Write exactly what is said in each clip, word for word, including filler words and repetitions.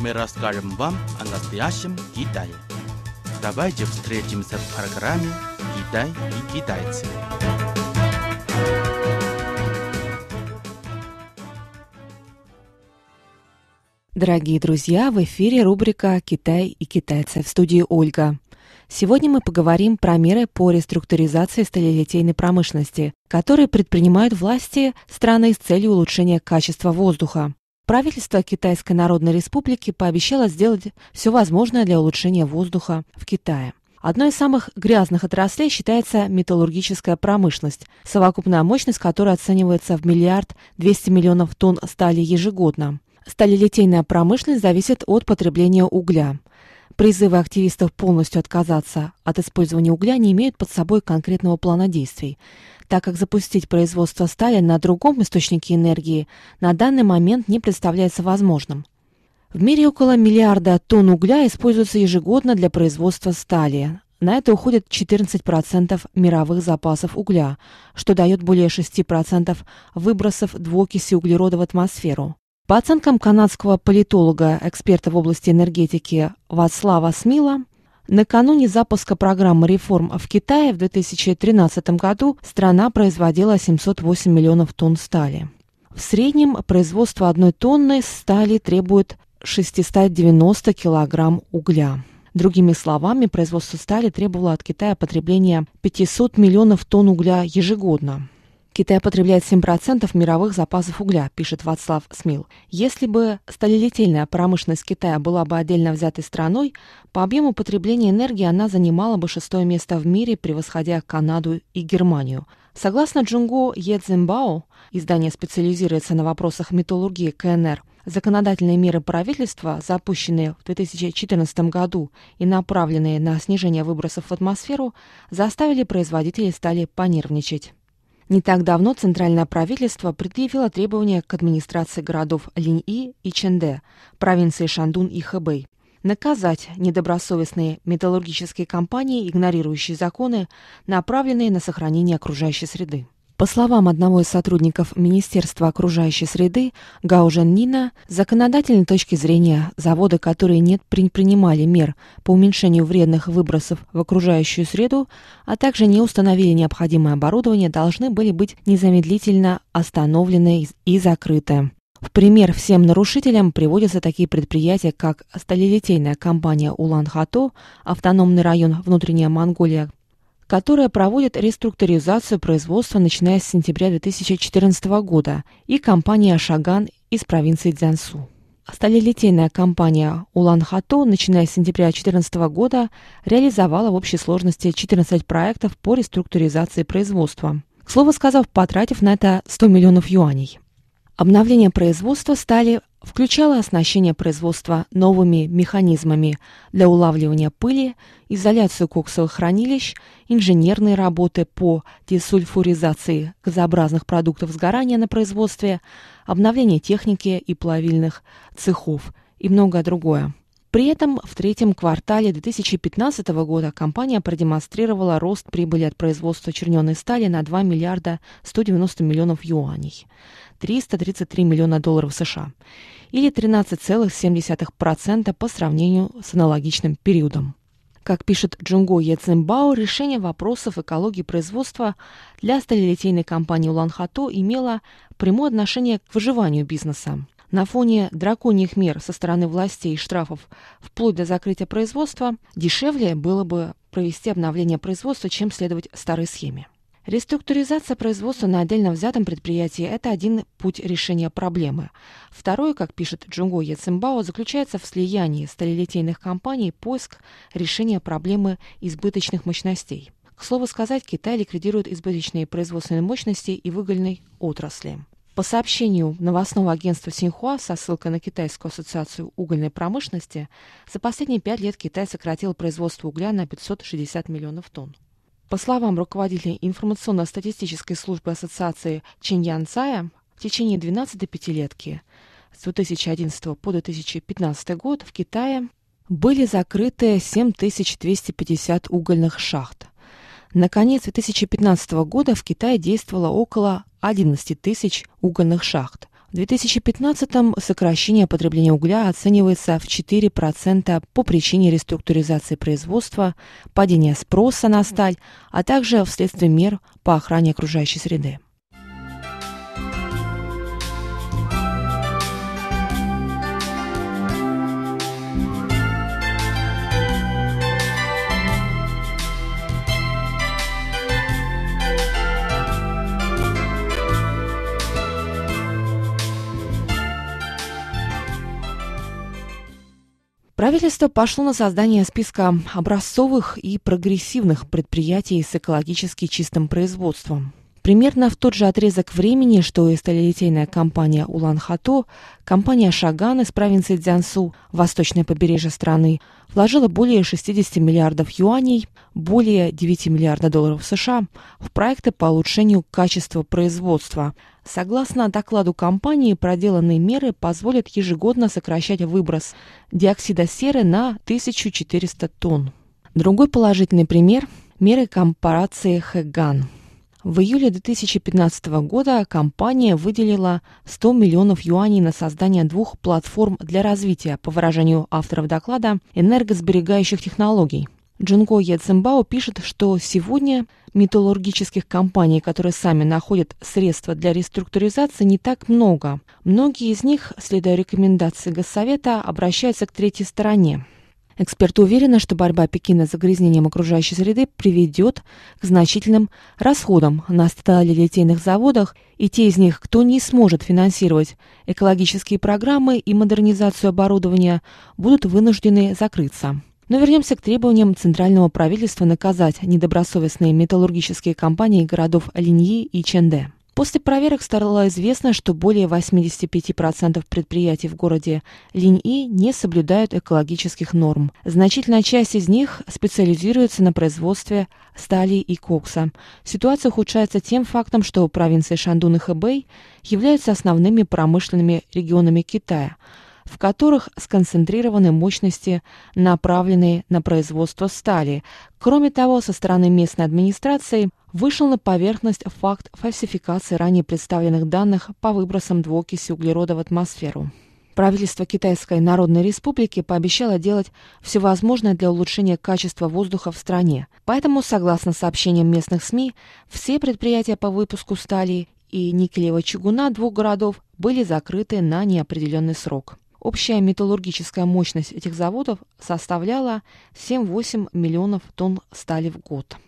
мы расскажем вам о настоящем Китае. Давайте встретимся в программе «Китай и китайцы». Дорогие друзья, в эфире рубрика «Китай и китайцы», в студии Ольга. Сегодня мы поговорим про меры по реструктуризации сталелитейной промышленности, которые предпринимают власти страны с целью улучшения качества воздуха. Правительство Китайской Народной Республики пообещало сделать все возможное для улучшения воздуха в Китае. Одной из самых грязных отраслей считается металлургическая промышленность, совокупная мощность которой оценивается в миллиард двести миллионов тонн стали ежегодно. Сталелитейная промышленность зависит от потребления угля. Призывы активистов полностью отказаться от использования угля не имеют под собой конкретного плана действий, так как запустить производство стали на другом источнике энергии на данный момент не представляется возможным. В мире около миллиарда тонн угля используется ежегодно для производства стали. На это уходит четырнадцать процентов мировых запасов угля, что дает более шесть процентов выбросов двуокиси углерода в атмосферу. По оценкам канадского политолога, эксперта в области энергетики Вацлава Смила, накануне запуска программы реформ в Китае в две тысячи тринадцатом году страна производила семьсот восемь миллионов тонн стали. В среднем производство одной тонны стали требует шестьсот девяносто килограмм угля. Другими словами, производство стали требовало от Китая потребления пятьсот миллионов тонн угля ежегодно. Китай потребляет семь процентов мировых запасов угля, пишет Вацлав Смил. Если бы сталелитейная промышленность Китая была бы отдельно взятой страной, по объему потребления энергии она занимала бы шестое место в мире, превосходя Канаду и Германию. Согласно Джунго Ецзинбао, издание специализируется на вопросах металлургии КНР, законодательные меры правительства, запущенные в две тысячи четырнадцатом году и направленные на снижение выбросов в атмосферу, заставили производителей стали понервничать. Не так давно центральное правительство предъявило требования к администрации городов Линьи и Чэнде, провинции Шандун и Хэбэй, наказать недобросовестные металлургические компании, игнорирующие законы, направленные на сохранение окружающей среды. По словам одного из сотрудников Министерства окружающей среды Гао Жэньнина, с законодательной точки зрения заводы, которые не предпринимали мер по уменьшению вредных выбросов в окружающую среду, а также не установили необходимое оборудование, должны были быть незамедлительно остановлены и закрыты. В пример всем нарушителям приводятся такие предприятия, как сталелитейная компания Улан-Хото, автономный район Внутренняя Монголия, которая проводит реструктуризацию производства, начиная с сентября две тысячи четырнадцатого года, и компания Шаган из провинции Цзянсу. Сталелитейная компания Улан-Хото, начиная с сентября две тысячи четырнадцатого года, реализовала в общей сложности четырнадцать проектов по реструктуризации производства, к слову сказав, потратив на это сто миллионов юаней. Обновление производства стали включало оснащение производства новыми механизмами для улавливания пыли, изоляцию коксовых хранилищ, инженерные работы по десульфуризации газообразных продуктов сгорания на производстве, обновление техники и плавильных цехов и многое другое. При этом в третьем квартале две тысячи пятнадцатого года компания продемонстрировала рост прибыли от производства черненой стали на два миллиарда сто девяносто миллионов юаней, триста тридцать три миллиона долларов США, или тринадцать целых семь десятых процента по сравнению с аналогичным периодом. Как пишет Джунго Ецзинбао, решение вопросов экологии производства для сталелитейной компании Улан-Хото имело прямое отношение к выживанию бизнеса. На фоне драконьих мер со стороны властей и штрафов вплоть до закрытия производства дешевле было бы провести обновление производства, чем следовать старой схеме. Реструктуризация производства на отдельно взятом предприятии – это один путь решения проблемы. Второй, как пишет Джунго Ецзинбао, заключается в слиянии сталелитейных компаний и поиск решения проблемы избыточных мощностей. К слову сказать, Китай ликвидирует избыточные производственные мощности и в угольной отрасли. По сообщению новостного агентства Синьхуа со ссылкой на Китайскую ассоциацию угольной промышленности, за последние пять лет Китай сократил производство угля на пятьсот шестьдесят миллионов тонн. По словам руководителя информационно-статистической службы ассоциации Чен Ян Цая, в течение двенадцатой пятилетки с две тысячи одиннадцатого по две тысячи пятнадцатый год в Китае были закрыты семь тысяч двести пятьдесят угольных шахт. На конец две тысячи пятнадцатого года в Китае действовало около одиннадцать тысяч угольных шахт, В две тысячи пятнадцатом сокращение потребления угля оценивается в четыре процента по причине реструктуризации производства, падения спроса на сталь, а также вследствие мер по охране окружающей среды. Правительство пошло на создание списка образцовых и прогрессивных предприятий с экологически чистым производством. Примерно в тот же отрезок времени, что и сталелитейная компания Улан-Хото, компания Шаган из провинции Цзянсу, восточное побережье страны, вложила более шестьдесят миллиардов юаней, более девять миллиардов долларов США, в проекты по улучшению качества производства. Согласно докладу компании, проделанные меры позволят ежегодно сокращать выброс диоксида серы на тысячу четыреста тонн. Другой положительный пример – меры корпорации Хэган. В июле две тысячи пятнадцатого года компания выделила сто миллионов юаней на создание двух платформ для развития, по выражению авторов доклада, энергосберегающих технологий. Джунко Яцимбао пишет, что сегодня металлургических компаний, которые сами находят средства для реструктуризации, не так много. Многие из них, следуя рекомендации Госсовета, обращаются к третьей стороне. Эксперты уверены, что борьба Пекина с загрязнением окружающей среды приведет к значительным расходам на сталелитейных заводах, и те из них, кто не сможет финансировать экологические программы и модернизацию оборудования, будут вынуждены закрыться. Но вернемся к требованиям центрального правительства наказать недобросовестные металлургические компании городов Линьи и Чэнде. После проверок стало известно, что более восемьдесят пять процентов предприятий в городе Линьи не соблюдают экологических норм. Значительная часть из них специализируется на производстве стали и кокса. Ситуация ухудшается тем фактом, что провинции Шандун и Хэбэй являются основными промышленными регионами Китая, в которых сконцентрированы мощности, направленные на производство стали. Кроме того, со стороны местной администрации вышел на поверхность факт фальсификации ранее представленных данных по выбросам двуокиси углерода в атмосферу. Правительство Китайской Народной Республики пообещало делать все возможное для улучшения качества воздуха в стране. Поэтому, согласно сообщениям местных СМИ, все предприятия по выпуску стали и никелевого чугуна двух городов были закрыты на неопределенный срок. Общая металлургическая мощность этих заводов составляла семь-восемь миллионов тонн стали в год.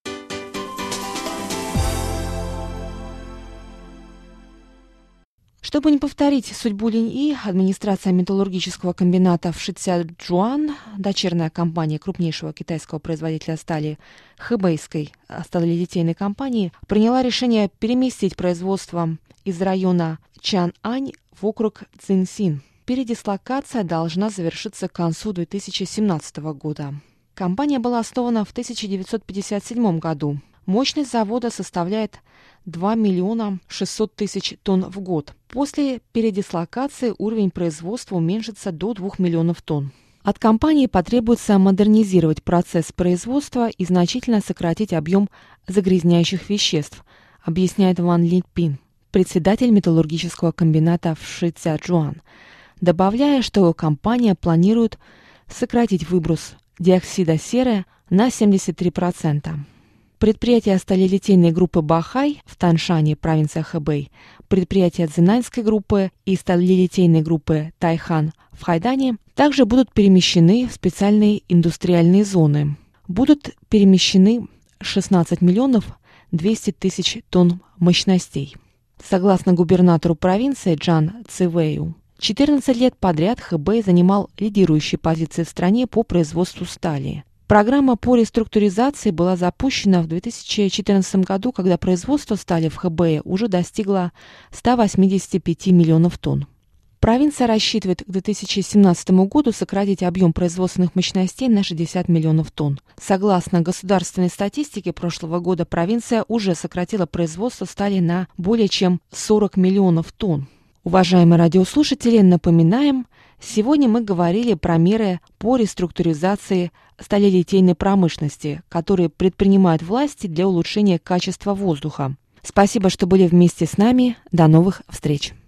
Чтобы не повторить судьбу Линьи, администрация металлургического комбината в Шицзячжуан, дочерняя компания крупнейшего китайского производителя стали Хэбэйской сталелитейной компании, приняла решение переместить производство из района Чанань в округ Цзиньсин. Передислокация должна завершиться к концу две тысячи семнадцатого года. Компания была основана в тысяча девятьсот пятьдесят седьмом году. Мощность завода составляет два миллиона шестьсот тысяч тонн в год. После передислокации уровень производства уменьшится до двух миллионов тонн. От компании потребуется модернизировать процесс производства и значительно сократить объем загрязняющих веществ, объясняет Ван Липин, председатель металлургического комбината в Шицзячжуан, добавляя, что компания планирует сократить выброс диоксида серы на семьдесят три процента. Предприятия сталелитейной группы Бахай в Таншане, провинция Хэбэй, предприятия Цзинаньской группы и сталелитейной группы Тайхан в Хайдане также будут перемещены в специальные индустриальные зоны. Будут перемещены шестнадцать миллионов двести тысяч тонн мощностей. Согласно губернатору провинции Джан Цивэю, четырнадцать лет подряд Хэбэй занимал лидирующие позиции в стране по производству стали. Программа по реструктуризации была запущена в две тысячи четырнадцатом году, когда производство стали в Хэбэе уже достигло ста восьмидесяти пяти миллионов тонн. Провинция рассчитывает к две тысячи семнадцатому году сократить объем производственных мощностей на шестьдесят миллионов тонн. Согласно государственной статистике прошлого года, провинция уже сократила производство стали на более чем сорок миллионов тонн. Уважаемые радиослушатели, напоминаем, сегодня мы говорили про меры по реструктуризации сталелитейной промышленности, которые предпринимают власти для улучшения качества воздуха. Спасибо, что были вместе с нами. До новых встреч!